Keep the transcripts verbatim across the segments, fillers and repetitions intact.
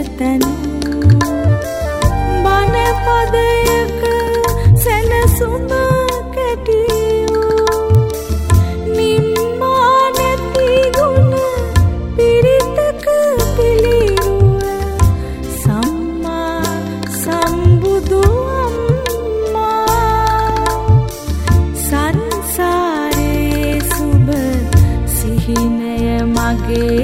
තැනු බණ පදයක සැනසුම කැටියෝ නිම්මා නැති ගුණ පිරිතක පිළිරුව සම්මා සම්බුදු අම්මා සංසාරේ සුබ සිහිනය මගේ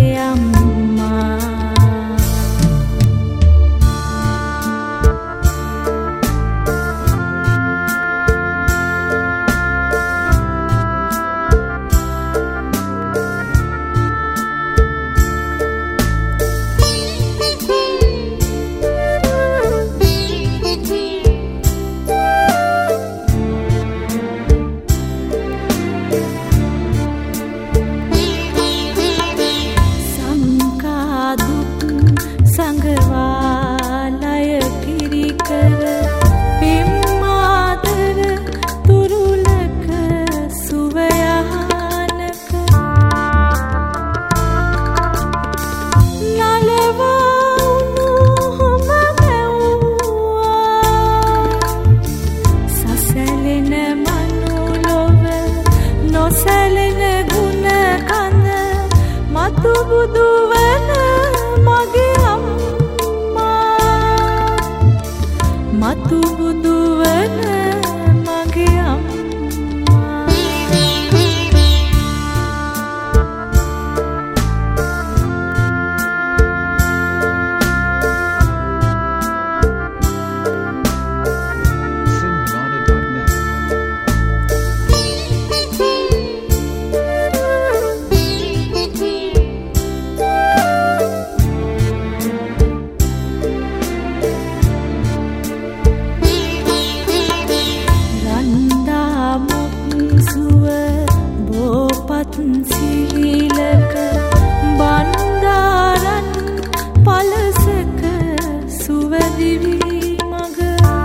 බුදුවන මගේ අම්මා මතු බුදුවන මගේ අම්මා සිහිලක බණ්ඩාරන් පලසක සුවදිවි මග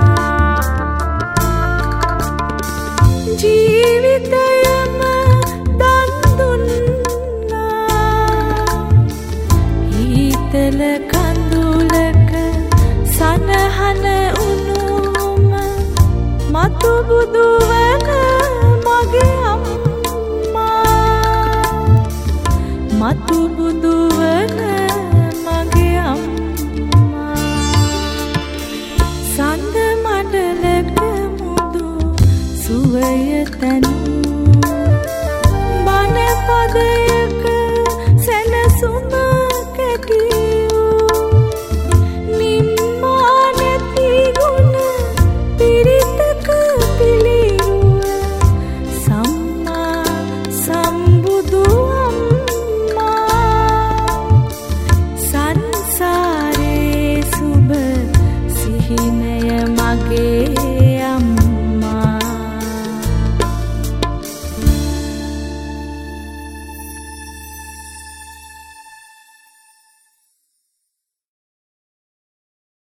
ජීවිතයම දන් දුන්නා හීතල කඳුලක සනහන උණුම මතු බුදුවන මගේ මතු බුදුවන මගේ අම්මා සඳ මඩලක මුදු සුවය තැනු බණ පදය